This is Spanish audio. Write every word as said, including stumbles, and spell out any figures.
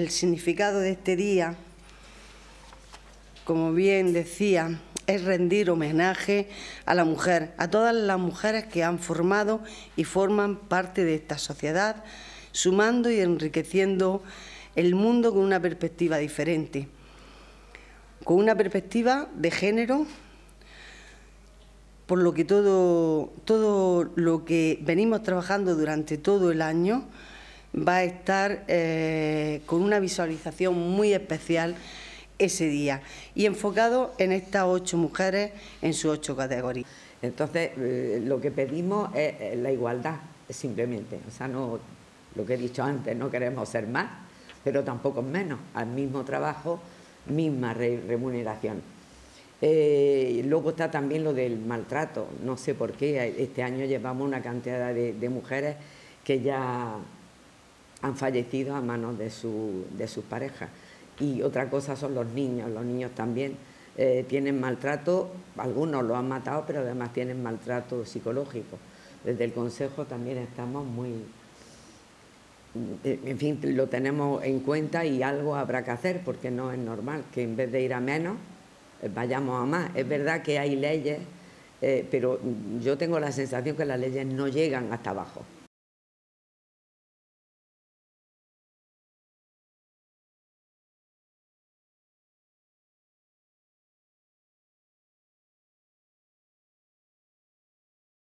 el significado de este día, como bien decía, es rendir homenaje a la mujer, a todas las mujeres que han formado y forman parte de esta sociedad, sumando y enriqueciendo el mundo con una perspectiva diferente, con una perspectiva de género, por lo que todo, todo lo que venimos trabajando durante todo el año va a estar eh, con una visualización muy especial ese día y enfocado en estas ocho mujeres en sus ocho categorías. Entonces, eh, lo que pedimos es la igualdad, simplemente. O sea, no, lo que he dicho antes, no queremos ser más, pero tampoco menos. Al mismo trabajo, misma re remuneración. Eh, luego está también lo del maltrato. No sé por qué, este año llevamos una cantidad de, de mujeres que ya han fallecido a manos de, su, de sus parejas. Y otra cosa son los niños, los niños también eh, tienen maltrato, algunos lo han matado, pero además tienen maltrato psicológico. Desde el Consejo también estamos muy, en fin, lo tenemos en cuenta y algo habrá que hacer, porque no es normal que en vez de ir a menos, vayamos a más. Es verdad que hay leyes, eh, pero yo tengo la sensación que las leyes no llegan hasta abajo.